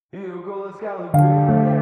Ее голос колыбельная,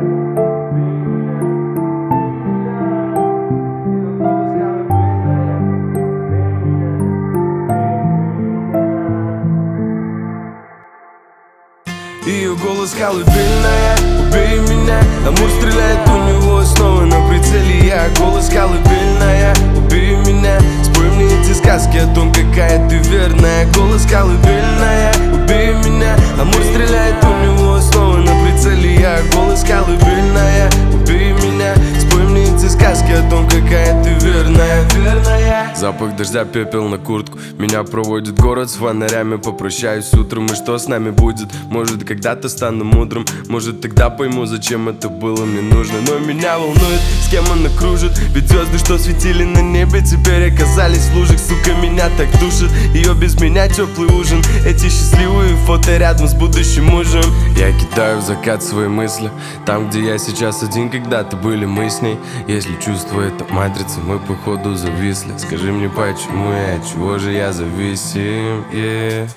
ее голос колыбельная, убей меня. Амур стреляет, у него снова на прицеле я. Голос колыбельная, убей меня. Спой мне эти сказки о том, какая ты верная. Голос колыбельная, убей меня. Амур стреляет, у него снова на прицеле я. Голос колыбельная, убей меня. Спой мне эти сказки о том, какая ты верная. Запах дождя, пепел на куртку. Меня проводит город с фонарями. Попрощаюсь утром, и что с нами будет? Может, когда-то стану мудрым. Может, тогда пойму, зачем это было мне нужно. Но меня волнует, с кем она кружит. Ведь звезды, что светили на небе, теперь оказались в лужах. Сука, меня так душит. Ее без меня теплый ужин. Эти счастливые фото рядом с будущим мужем. Я кидаю в закат свои мысли. Там, где я сейчас один, когда-то были мы с ней. Если чувство это матрица, мы походу зависли. Скажи мне, почему я, от чего же я зависим, yeah.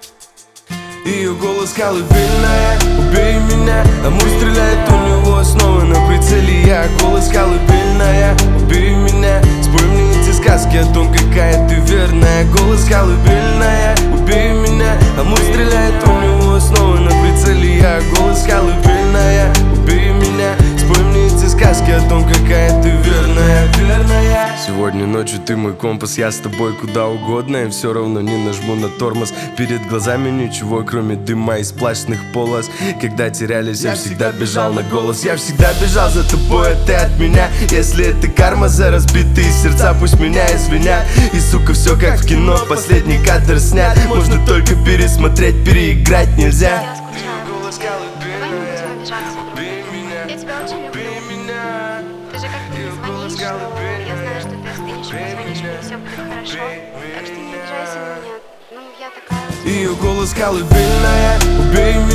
Ее голос колыбельная, убей меня. Амур стреляет, у него снова на прицеле я. Голос колыбельная, убей меня. Спой мне эти сказки о том, какая ты верная. Голос колыбельная, убей меня. Амур стреляет, у него снова на прицеле я. Голос колыбельная, убей меня. Спой мне эти сказки о том, какая ты верная. Сегодня ночью ты мой компас, я с тобой куда угодно. И все равно не нажму на тормоз. Перед глазами ничего, кроме дыма и сплошных полос. Когда терялись, я всегда бежал на голос. Я всегда бежал за тобой, а ты от меня. Если это карма за разбитые сердца, пусть меня извинят. И сука, все как в кино, последний кадр снят. Можно только пересмотреть, переиграть нельзя. Я скучала. Давай не будем обижаться. Я тебя очень люблю. Ты же как-то не звонишь, но я знаю, что ты остынешь, позвонишь, мне все будет хорошо. Так что не обижайся на меня. Ну, я такая. Ее голос колыбельная, убей меня.